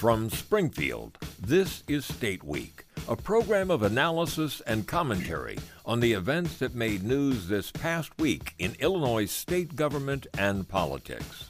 From Springfield, this is State Week, a program of analysis and commentary on the events that made news this past week in Illinois state government and politics.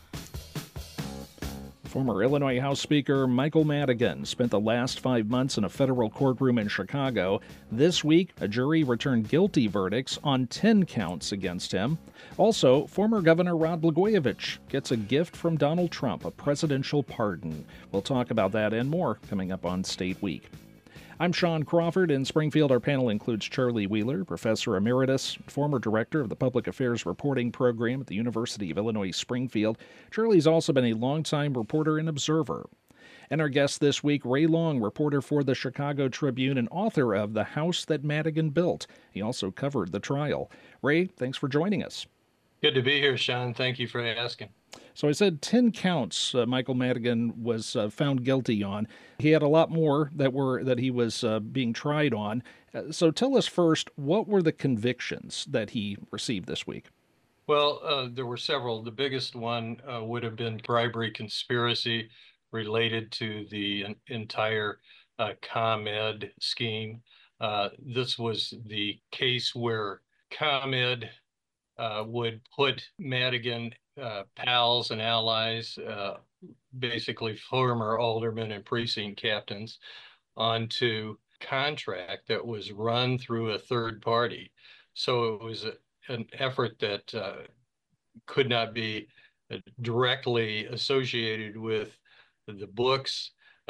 Former Illinois House Speaker Michael Madigan spent the last 5 months in a federal courtroom in Chicago. This week, a jury returned guilty verdicts on 10 counts against him. Also, former Governor Rod Blagojevich gets a gift from Donald Trump, a presidential pardon. We'll talk about that and more coming up on State Week. I'm Sean Crawford. In Springfield, our panel includes Charlie Wheeler, Professor Emeritus, former Director of the Public Affairs Reporting Program at the University of Illinois Springfield. Charlie's also been a longtime reporter and observer. And our guest this week, Ray Long, reporter for the Chicago Tribune and author of The House That Madigan Built. He also covered the trial. Ray, thanks for joining us. Good to be here, Sean. Thank you for asking. So I said 10 counts Michael Madigan was found guilty on. He had a lot more that he was being tried on. So tell us first, what were the convictions that he received this week? Well, there were several. The biggest one would have been bribery conspiracy related to the entire ComEd scheme. This was the case where ComEd would put Madigan pals and allies, basically former aldermen and precinct captains, onto contract that was run through a third party. So it was an effort that could not be directly associated with the books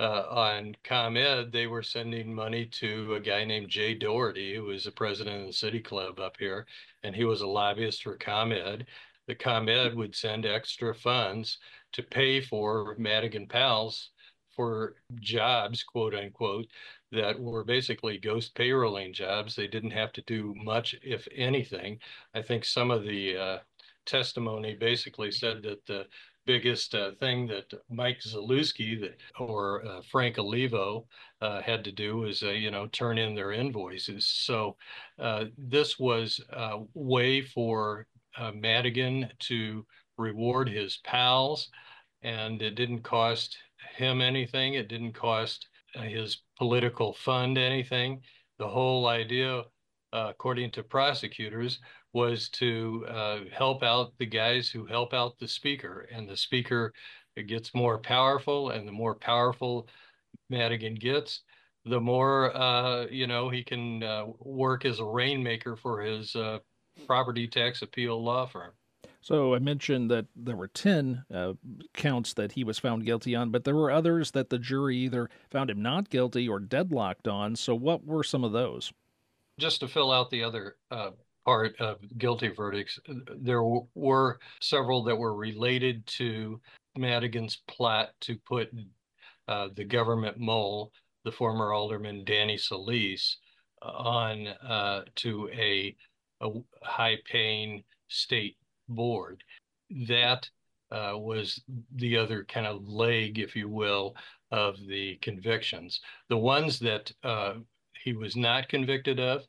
on ComEd. They were sending money to a guy named Jay Doherty, who was the president of the City Club up here, and he was a lobbyist for ComEd. The ComEd would send extra funds to pay for Madigan pals for jobs, quote unquote, that were basically ghost payrolling jobs. They didn't have to do much, if anything. I think some of the testimony basically said that the biggest thing that Mike Zalewski or Frank Olivo had to do was, turn in their invoices. So this was a way for Madigan to reward his pals, and it didn't cost him anything. It didn't cost his political fund anything. The whole idea, according to prosecutors, was to help out the guys who help out the speaker, and the speaker gets more powerful, and the more powerful Madigan gets, the more he can work as a rainmaker for his property tax appeal law firm. So I mentioned that there were 10 counts that he was found guilty on, but there were others that the jury either found him not guilty or deadlocked on. So what were some of those? Just to fill out the other part of guilty verdicts, there were several that were related to Madigan's plot to put the government mole, the former alderman Danny Solis, on to a high-paying state board. That was the other kind of leg, if you will, of the convictions. The ones that he was not convicted of,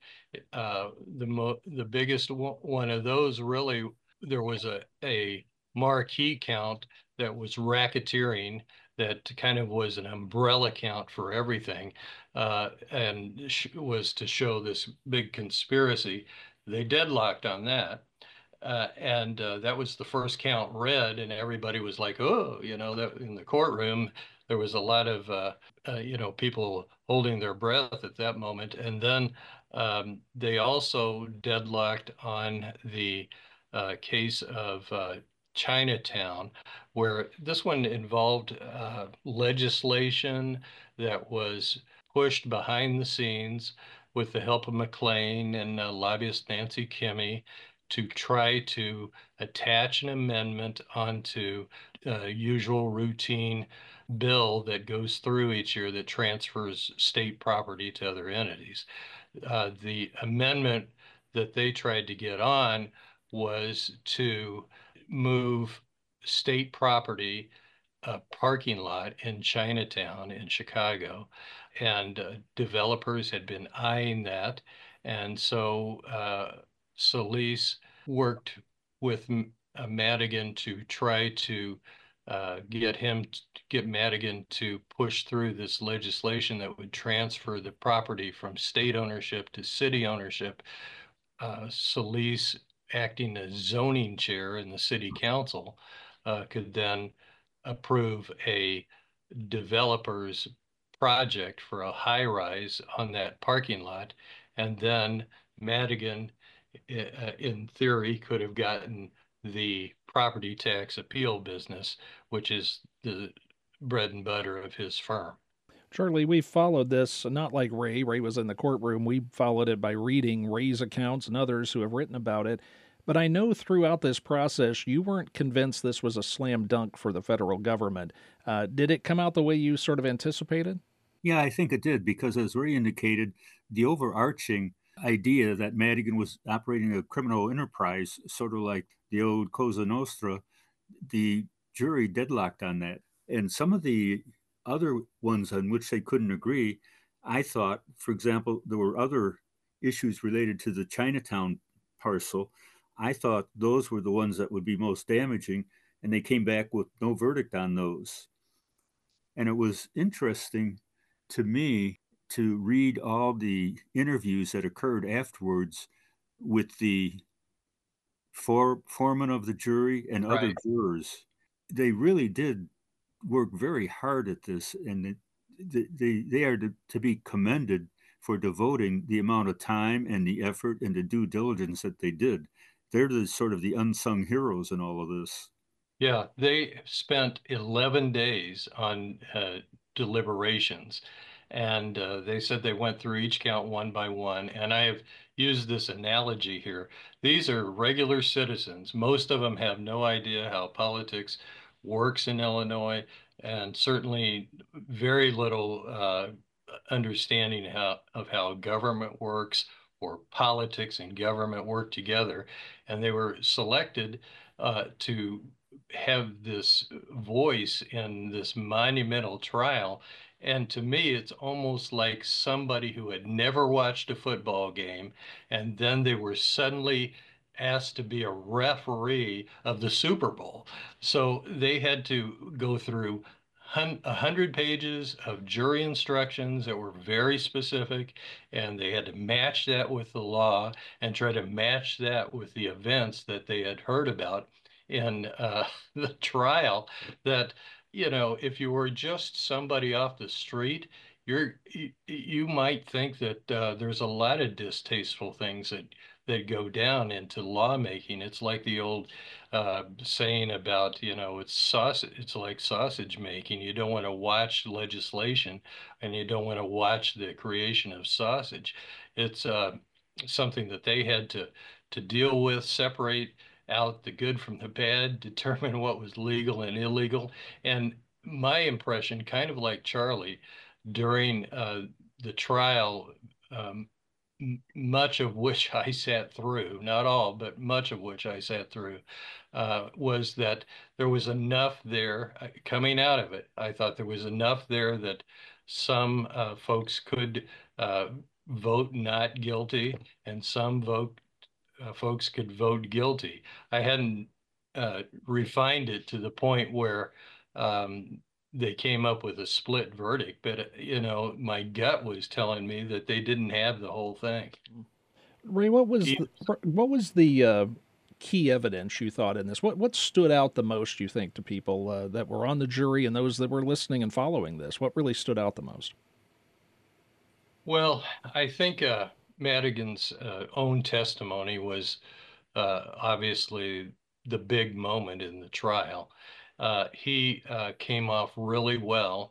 the biggest one of those, really, there was a marquee count that was racketeering, that kind of was an umbrella count for everything, and was to show this big conspiracy. They deadlocked on that. And that was the first count read, and everybody was like, oh, that in the courtroom, there was a lot of, people holding their breath at that moment. And then they also deadlocked on the case of Chinatown, where this one involved legislation that was pushed behind the scenes with the help of McLean and lobbyist Nancy Kimmy, to try to attach an amendment onto a usual routine bill that goes through each year that transfers state property to other entities. The amendment that they tried to get on was to move state property, a parking lot in Chinatown in Chicago, and developers had been eyeing that. And so Solis worked with Madigan to try to get him get Madigan to push through this legislation that would transfer the property from state ownership to city ownership. Solis, acting as zoning chair in the city council, could then approve a developer's project for a high rise on that parking lot. And then Madigan, in theory, could have gotten the property tax appeal business, which is the bread and butter of his firm. Charlie, we followed this not like Ray. Ray was in the courtroom. We followed it by reading Ray's accounts and others who have written about it. But I know throughout this process, you weren't convinced this was a slam dunk for the federal government. Did it come out the way you sort of anticipated? Yeah, I think it did, because as Ray indicated, the overarching idea that Madigan was operating a criminal enterprise, sort of like the old Cosa Nostra, the jury deadlocked on that. And some of the other ones on which they couldn't agree, I thought, for example, there were other issues related to the Chinatown parcel. I thought those were the ones that would be most damaging, and they came back with no verdict on those. And it was interesting to me to read all the interviews that occurred afterwards with the foreman of the jury and other jurors. They really did work very hard at this, and they are to be commended for devoting the amount of time and the effort and the due diligence that they did. They're the sort of the unsung heroes in all of this. Yeah, they spent 11 days on deliberations. And they said they went through each count one by one. And I have used this analogy here. These are regular citizens. Most of them have no idea how politics works in Illinois, and certainly very little understanding of how government works, or politics and government work together. And they were selected to have this voice in this monumental trial. And to me, it's almost like somebody who had never watched a football game, and then they were suddenly asked to be a referee of the Super Bowl. So they had to go through 100 pages of jury instructions that were very specific, and they had to match that with the law and try to match that with the events that they had heard about in the trial. That, if you were just somebody off the street, you might think that there's a lot of distasteful things that go down into lawmaking. It's like the old saying about, it's sausage. It's like sausage making. You don't want to watch legislation, and you don't want to watch the creation of sausage. It's something that they had to deal with, separate out the good from the bad, determine what was legal and illegal. And my impression, kind of like Charlie, during the trial, much of which I sat through, not all, but much of which I sat through, was that there was enough there coming out of it. I thought there was enough there that some folks could vote not guilty, and some folks could vote guilty. I hadn't refined it to the point where they came up with a split verdict, but my gut was telling me that they didn't have the whole thing. Ray, what was the key evidence you thought in this? What stood out the most, you think, to people that were on the jury and those that were listening and following this? What really stood out the most? Well, I think Madigan's own testimony was obviously the big moment in the trial. He came off really well.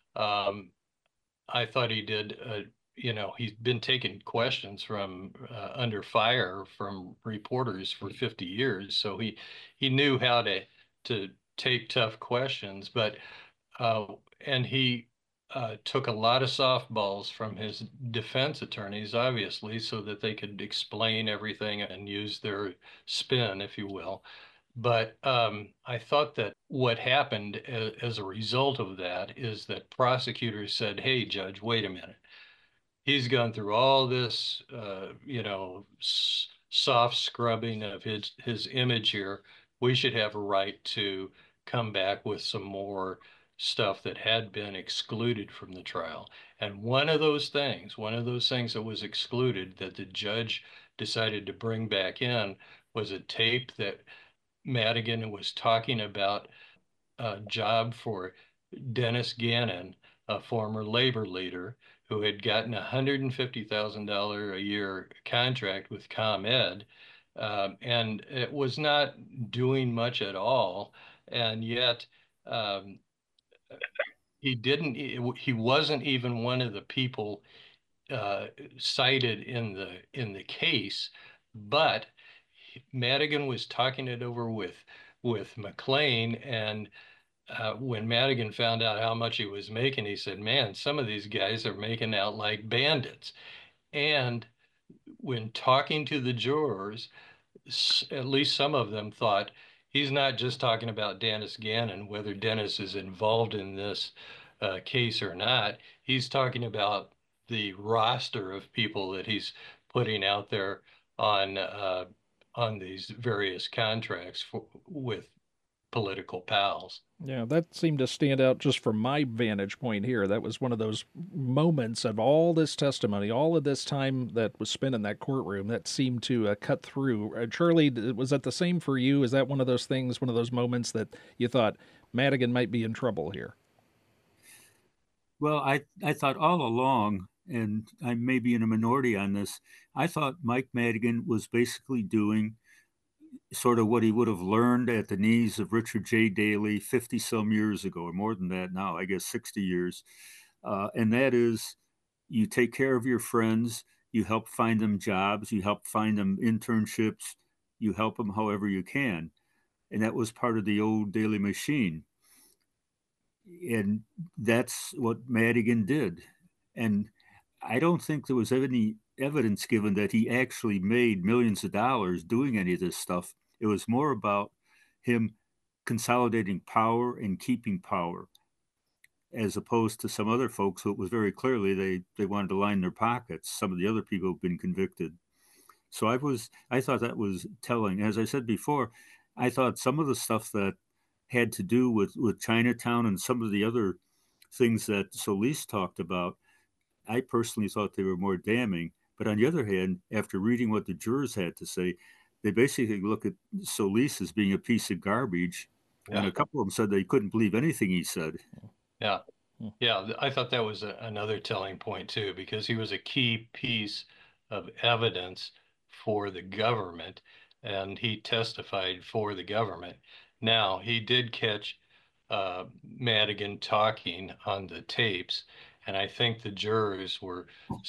I thought he did. He's been taking questions from under fire from reporters for 50 years, so he knew how to take tough questions. But and he took a lot of softballs from his defense attorneys, obviously, so that they could explain everything and use their spin, if you will. But I thought that what happened as a result of that is that prosecutors said, "Hey, Judge, wait a minute. He's gone through all this, soft scrubbing of his image here. We should have a right to come back with some more stuff that had been excluded from the trial. And one of those things that was excluded that the judge decided to bring back in was a tape that Madigan was talking about a job for Dennis Gannon, a former labor leader who had gotten a $150,000 a year contract with ComEd, and it was not doing much at all. And yet, um, he wasn't even one of the people cited in the case, but Madigan was talking it over with McLean, and when Madigan found out how much he was making, he said, "Man, some of these guys are making out like bandits." And when talking to the jurors, at least some of them thought he's not just talking about Dennis Gannon, whether Dennis is involved in this case or not. He's talking about the roster of people that he's putting out there on these various contracts with political pals. Yeah, that seemed to stand out just from my vantage point here. That was one of those moments of all this testimony, all of this time that was spent in that courtroom that seemed to cut through. Charlie, was that the same for you? Is that one of those things, one of those moments that you thought Madigan might be in trouble here? Well, I thought all along, and I may be in a minority on this, I thought Mike Madigan was basically doing sort of what he would have learned at the knees of Richard J. Daley 50 some years ago, or more than that now, I guess 60 years. And that is, you take care of your friends, you help find them jobs, you help find them internships, you help them however you can. And that was part of the old Daley machine. And that's what Madigan did. And I don't think there was any evidence given that he actually made millions of dollars doing any of this stuff. It was more about him consolidating power and keeping power, as opposed to some other folks who it was very clearly they wanted to line their pockets. Some of the other people have been convicted. So I thought that was telling. As I said before, I thought some of the stuff that had to do with Chinatown and some of the other things that Solis talked about, I personally thought they were more damning. But on the other hand, after reading what the jurors had to say, they basically look at Solis as being a piece of garbage. Yeah. And a couple of them said they couldn't believe anything he said. Yeah. Yeah. I thought that was another telling point, too, because he was a key piece of evidence for the government, and he testified for the government. Now, he did catch Madigan talking on the tapes, and I think the jurors were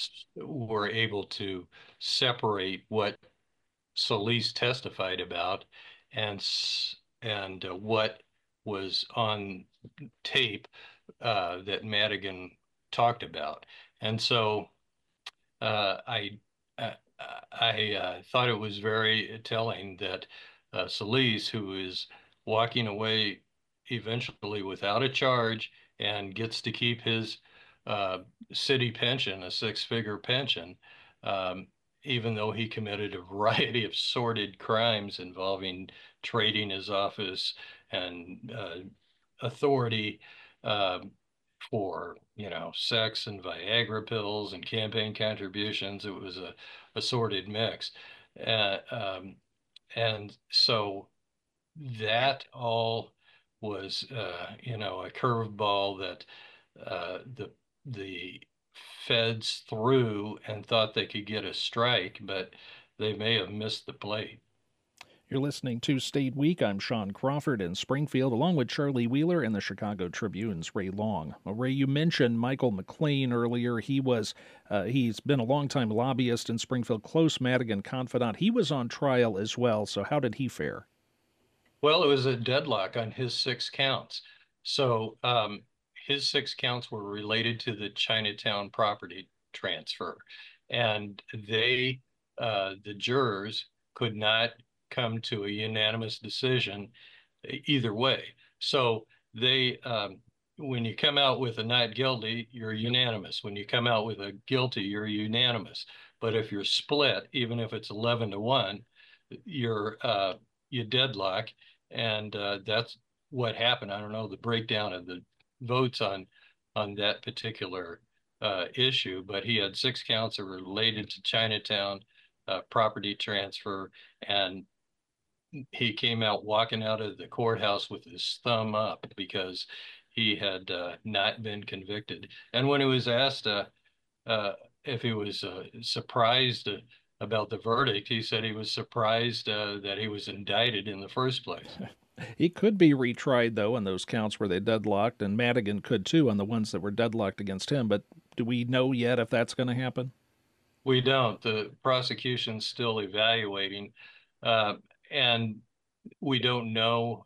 able to separate what Solis testified about and what was on tape that Madigan talked about. And so I thought it was very telling that Solis, who is walking away eventually without a charge and gets to keep his city pension, a 6-figure pension, even though he committed a variety of sordid crimes involving trading his office and authority for, sex and Viagra pills and campaign contributions. It was a sordid mix. And so that all was, a curveball that the feds threw and thought they could get a strike, but they may have missed the plate. You're listening to State Week. I'm Sean Crawford in Springfield, along with Charlie Wheeler and the Chicago Tribune's Ray Long. Ray, you mentioned Michael McLean earlier. He's been a longtime lobbyist in Springfield, close Madigan confidant. He was on trial as well, so how did he fare? Well, it was a deadlock on his 6 counts. So his 6 counts were related to the Chinatown property transfer. And the jurors could not come to a unanimous decision either way. So when you come out with a not guilty, you're unanimous. When you come out with a guilty, you're unanimous. But if you're split, even if it's 11-1, you deadlock. And that's what happened. I don't know the breakdown of the votes on that particular issue, but he had 6 counts that were related to Chinatown property transfer, and he came out walking out of the courthouse with his thumb up because he had not been convicted. And when he was asked uh, if he was surprised about the verdict, he said he was surprised that he was indicted in the first place. He could be retried, though, on those counts where they deadlocked, and Madigan could, too, on the ones that were deadlocked against him. But do we know yet if that's going to happen? We don't. The prosecution's still evaluating, uh, and we don't know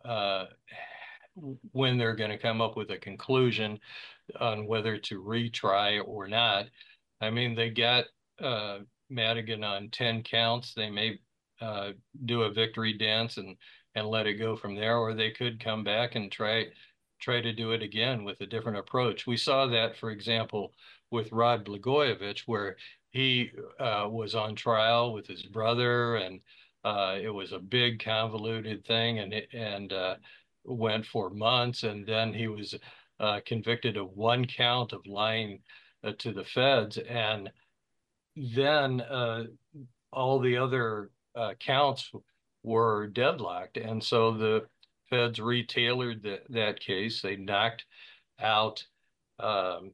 when they're going to come up with a conclusion on whether to retry or not. I mean, they got Madigan on 10 counts. They may do a victory dance and let it go from there, or they could come back and try to do it again with a different approach. We saw that, for example, with Rod Blagojevich, where he was on trial with his brother, and it was a big convoluted thing, and went for months, and then he was convicted of 1 count of lying to the feds, and then all the other counts were deadlocked, and so the feds retailored that case. They knocked out um,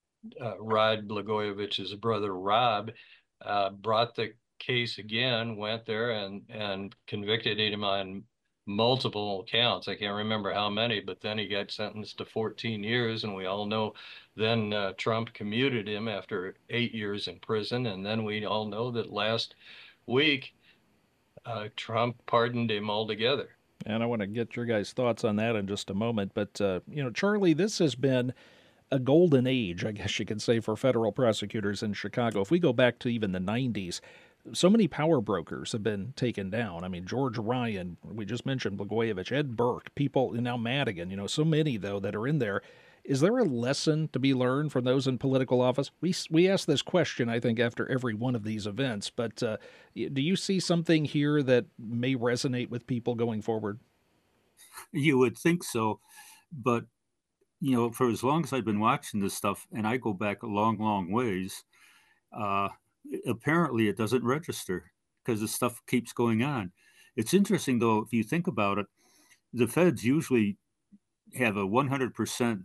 Rod Blagojevich's brother Rob, brought the case again, went there and convicted him on multiple counts. I can't remember how many, but then he got sentenced to 14 years, and we all know then Trump commuted him after 8 years in prison, and then we all know that last week Trump pardoned him altogether. And I want to get your guys' thoughts on that in just a moment. But, Charlie, this has been a golden age, I guess you could say, for federal prosecutors in Chicago. If we go back to even the 90s, so many power brokers have been taken down. I mean, George Ryan, we just mentioned Blagojevich, Ed Burke, people, now Madigan, so many, though, that are in there. Is there a lesson to be learned from those in political office? We ask this question, I think, after every one of these events, but do you see something here that may resonate with people going forward? You would think so, but for as long as I've been watching this stuff, and I go back a long, long ways, uh, apparently it doesn't register because the stuff keeps going on. It's interesting, though, if you think about it, the feds usually have a 100%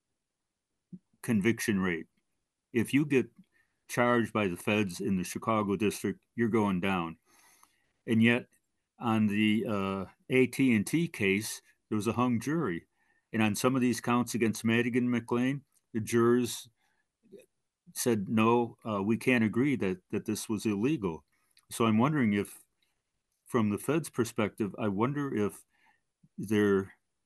conviction rate. If you get charged by the feds in the Chicago district, you're going down. And yet, on the AT&T case, there was a hung jury. And on some of these counts against Madigan and McLean, the jurors said, no, we can't agree that this was illegal. So I'm wondering if, from the Fed's perspective, I wonder if there's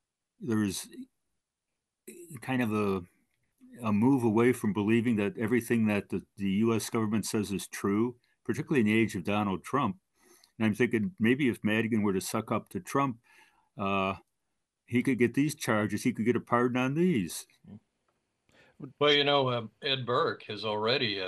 kind of a move away from believing that everything that the U.S. government says is true, particularly in the age of Donald Trump. And I'm thinking maybe if Madigan were to suck up to Trump, he could get these charges. He could get a pardon on these. Well, Ed Burke has already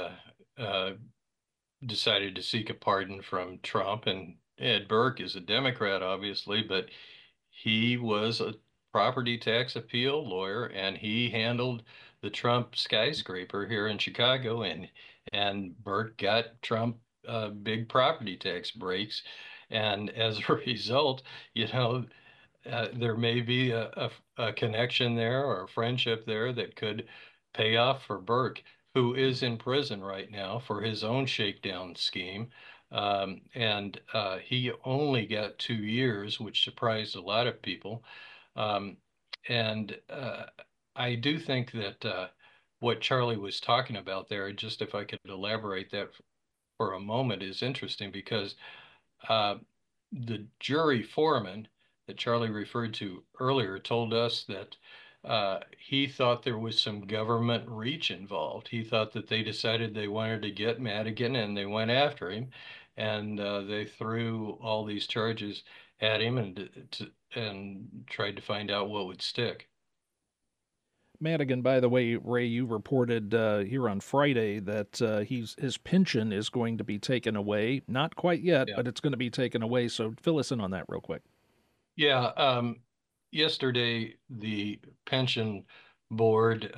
decided to seek a pardon from Trump, and Ed Burke is a Democrat, obviously, but he was a property tax appeal lawyer, and he handled the Trump skyscraper here in Chicago, and Burke got Trump big property tax breaks, and as a result, there may be a connection there or a friendship there that could pay off for Burke, who is in prison right now for his own shakedown scheme. And he only got 2 years, which surprised a lot of people. Um, and I do think that what Charlie was talking about there, just if I could elaborate that for a moment, is interesting because uh, the jury foreman that Charlie referred to earlier told us that he thought there was some government reach involved. He thought that they decided they wanted to get Madigan and they went after him, and they threw all these charges at him and tried to find out what would stick. Madigan, by the way, Ray, you reported here on Friday that his pension is going to be taken away. Not quite yet, Yeah. but it's going to be taken away. So fill us in on that real quick. Yeah. Yesterday, the pension board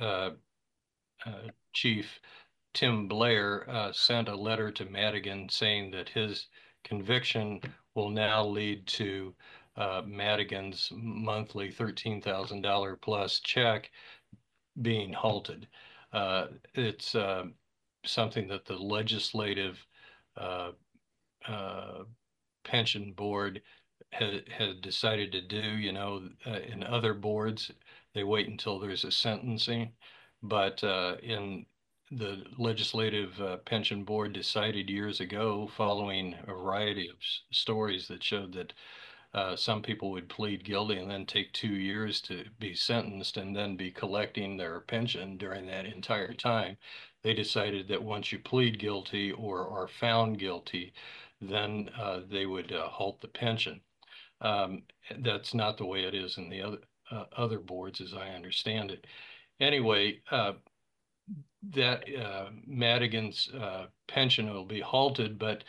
chief Tim Blair sent a letter to Madigan saying that his conviction will now lead to Madigan's monthly $13,000 plus check being halted. It's something that the legislative uh, uh, pension board had decided to do. In other boards, they wait until there's a sentencing, but in the legislative pension board decided years ago, following a variety of stories that showed that some people would plead guilty and then take 2 years to be sentenced and then be collecting their pension during that entire time. They decided that once you plead guilty or are found guilty, then they would halt the pension. Um, that's not the way it is in the other boards, as I understand it. Anyway, that Madigan's pension will be halted, but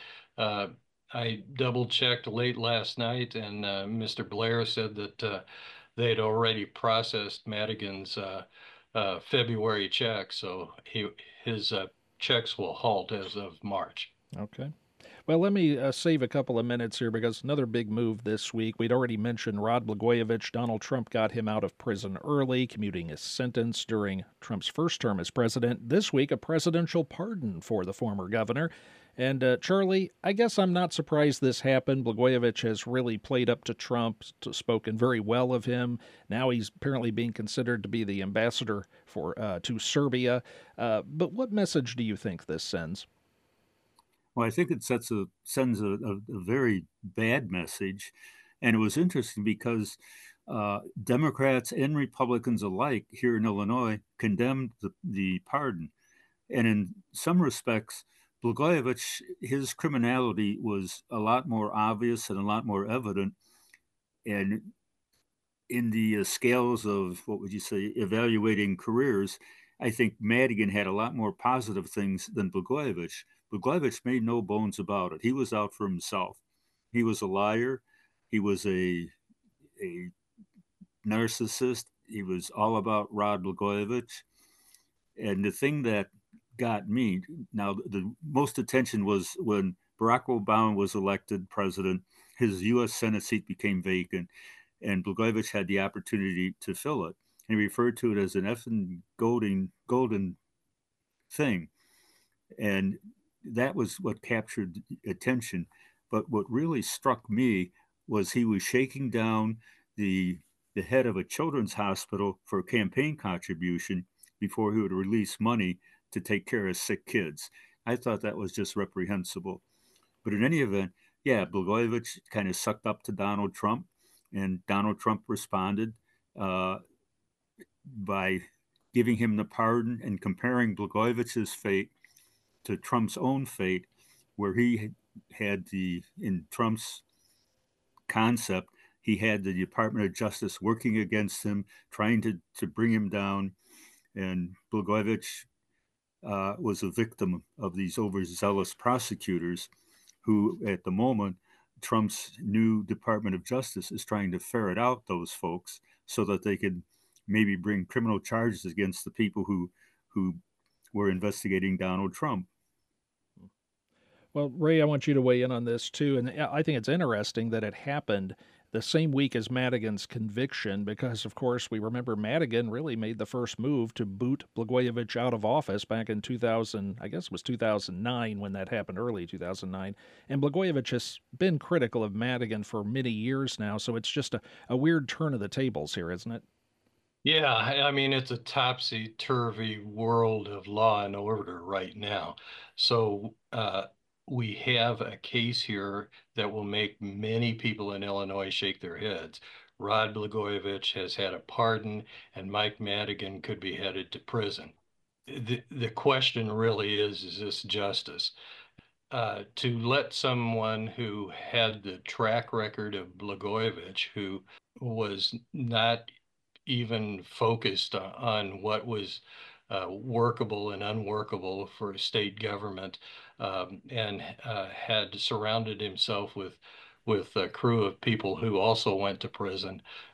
I double checked late last night, and Mr. Blair said that they had already processed Madigan's February check, so his checks will halt as of March. Okay. Well, let me save a couple of minutes here because another big move this week. We'd already mentioned Rod Blagojevich. Donald Trump got him out of prison early, commuting his sentence during Trump's first term as president. This week, a presidential pardon for the former governor. And Charlie, I guess I'm not surprised this happened. Blagojevich has really played up to Trump, spoken very well of him. Now he's apparently being considered to be the ambassador to Serbia. But what message do you think this sends? Well, I think it sends a very bad message. And it was interesting because Democrats and Republicans alike here in Illinois condemned the pardon. And in some respects, Blagojevich, his criminality was a lot more obvious and a lot more evident. And in the scales of, what would you say, evaluating careers, I think Madigan had a lot more positive things than Blagojevich. Blagojevich made no bones about it. He was out for himself. He was a liar. He was a narcissist. He was all about Rod Blagojevich. And the thing that got me, now the most attention was when Barack Obama was elected president, his U.S. Senate seat became vacant, and Blagojevich had the opportunity to fill it. And he referred to it as an effing golden thing. And that was what captured attention. But what really struck me was he was shaking down the head of a children's hospital for a campaign contribution before he would release money to take care of sick kids. I thought that was just reprehensible. But in any event, yeah, Blagojevich kind of sucked up to Donald Trump, and Donald Trump responded uh, by giving him the pardon and comparing Blagojevich's fate to Trump's own fate, where he had in Trump's concept, he had the Department of Justice working against him, trying to bring him down. And Blagojevich was a victim of these overzealous prosecutors who, at the moment, Trump's new Department of Justice is trying to ferret out those folks so that they could maybe bring criminal charges against the people who were investigating Donald Trump. Well, Ray, I want you to weigh in on this too. And I think it's interesting that it happened the same week as Madigan's conviction, because, of course, we remember Madigan really made the first move to boot Blagojevich out of office back in 2000, I guess it was 2009 when that happened, early 2009. And Blagojevich has been critical of Madigan for many years now, so it's just a weird turn of the tables here, isn't it? Yeah, I mean, it's a topsy-turvy world of law and order right now. So we have a case here that will make many people in Illinois shake their heads. Rod Blagojevich has had a pardon, and Mike Madigan could be headed to prison. The question really is this justice? To let someone who had the track record of Blagojevich, who was not even focused on what was workable and unworkable for state government, and had surrounded himself with a crew of people who also went to prison.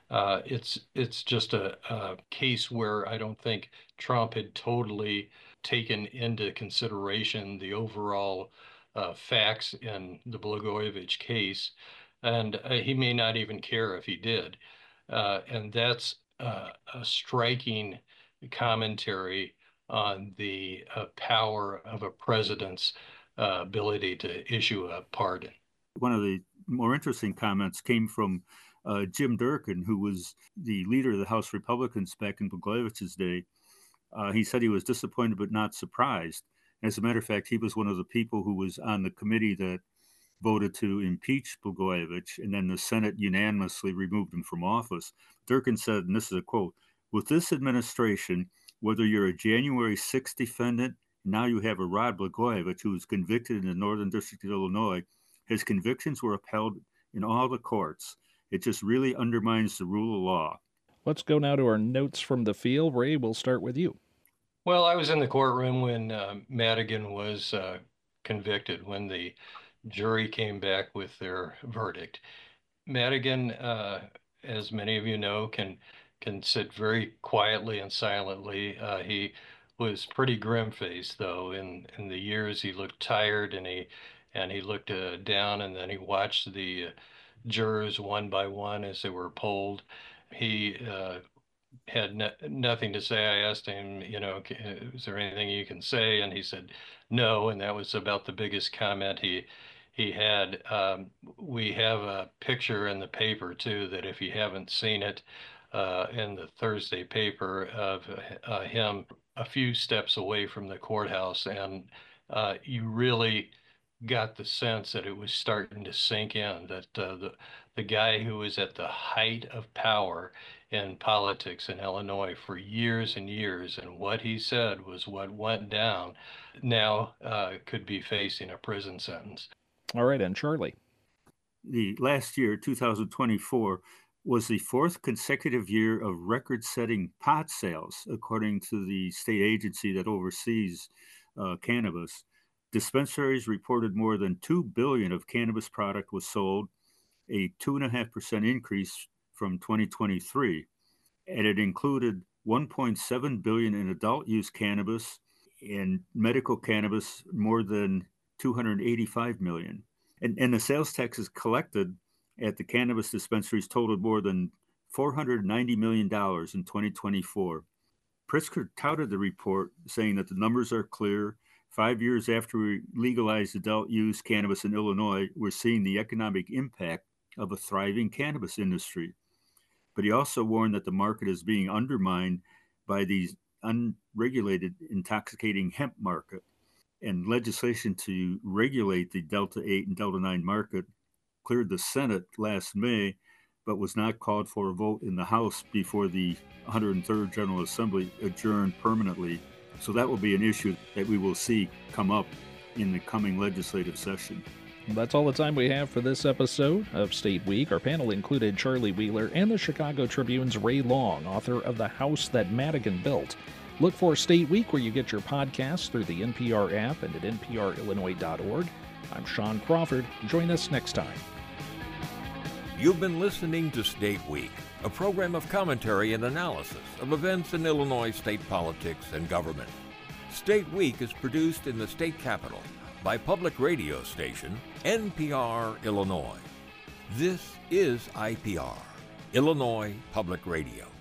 It's just a case where I don't think Trump had totally taken into consideration the overall facts in the Blagojevich case, and he may not even care if he did. And that's a striking commentary on the power of a president's ability to issue a pardon. One of the more interesting comments came from Jim Durkin, who was the leader of the House Republicans back in Blagojevich's day. He said he was disappointed but not surprised. As a matter of fact, he was one of the people who was on the committee that voted to impeach Blagojevich, and then the Senate unanimously removed him from office. Durkin said, and this is a quote, "With this administration, whether you're a January 6th defendant, now you have a Rod Blagojevich who was convicted in the Northern District of Illinois. His convictions were upheld in all the courts. It just really undermines the rule of law." Let's go now to our notes from the field. Ray, we'll start with you. Well, I was in the courtroom when Madigan was convicted, when the jury came back with their verdict. Madigan, as many of you know, can sit very quietly and silently. He was pretty grim-faced, though. In the years, he looked tired, and he looked down, and then he watched the jurors one by one as they were polled. He had nothing to say. I asked him, is there anything you can say? And he said no, and that was about the biggest comment he had. We have a picture in the paper too, that if you haven't seen it, in the Thursday paper, of him a few steps away from the courthouse, and you really got the sense that it was starting to sink in, that the guy who was at the height of power in politics in Illinois for years and years, and what he said was what went down, now could be facing a prison sentence. All right, and Charlie. The last year, 2024, was the fourth consecutive year of record-setting pot sales, according to the state agency that oversees cannabis. Dispensaries reported more than $2 billion of cannabis product was sold, a 2.5% increase from 2023. And it included $1.7 billion in adult use cannabis and medical cannabis, more than $285 million. And the sales taxes collected at the cannabis dispensaries totaled more than $490 million in 2024. Pritzker touted the report, saying that the numbers are clear. 5 years after we legalized adult use cannabis in Illinois, we're seeing the economic impact of a thriving cannabis industry. But he also warned that the market is being undermined by these unregulated intoxicating hemp market. And legislation to regulate the Delta 8 and Delta 9 market cleared the Senate last May, but was not called for a vote in the House before the 103rd General Assembly adjourned permanently. So that will be an issue that we will see come up in the coming legislative session. That's all the time we have for this episode of State Week. Our panel included Charlie Wheeler and the Chicago Tribune's Ray Long, author of The House That Madigan Built. Look for State Week where you get your podcasts through the NPR app and at nprillinois.org. I'm Sean Crawford. Join us next time. You've been listening to State Week, a program of commentary and analysis of events in Illinois state politics and government. State Week is produced in the state capital by public radio station NPR Illinois. This is IPR, Illinois Public Radio.